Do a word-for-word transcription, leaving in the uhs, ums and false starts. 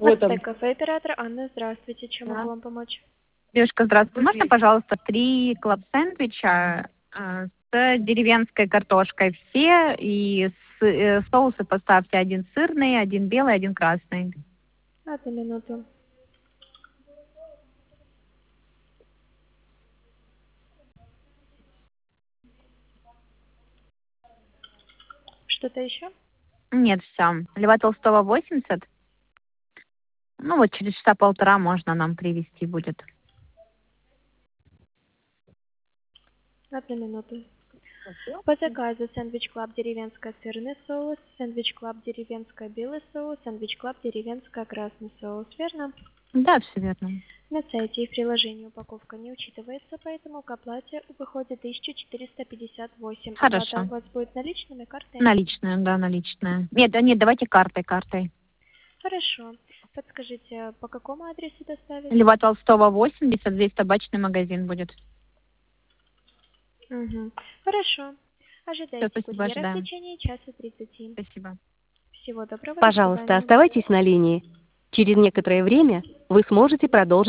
Вот там. Мацтек кафе, оператор Анна, здравствуйте. Чем Да. могу вам помочь? Девушка, здравствуйте. Можно, пожалуйста, три клаб-сэндвича э, с деревенской картошкой все, и с- э, соусы поставьте один сырный, один белый, один красный. Одну минуту. Что-то еще? Нет, все. Льва Толстого восемьдесят. Ну вот через часа полтора можно нам привезти будет. Одну минуту. По заказу сэндвич клаб деревенская сырный соус, сэндвич клаб деревенская белый соус, сэндвич клаб деревенская красный соус, верно? Да, все верно. На сайте и в приложении упаковка не учитывается, поэтому к оплате выходит тысяча четыреста пятьдесят восемь. Оплата Хорошо. у вас будет наличными, картой? Наличная, да, наличная. Нет, да, нет, давайте картой, картой. Хорошо. Подскажите, по какому адресу доставить? Льва Толстого восемьдесят, здесь табачный магазин будет. Угу. Хорошо. Все, Ожидайте спасибо, курьера в ожидаем. течение часа тридцати. Спасибо. Всего доброго, до Пожалуйста, свидания. оставайтесь на линии. Через некоторое время вы сможете продолжить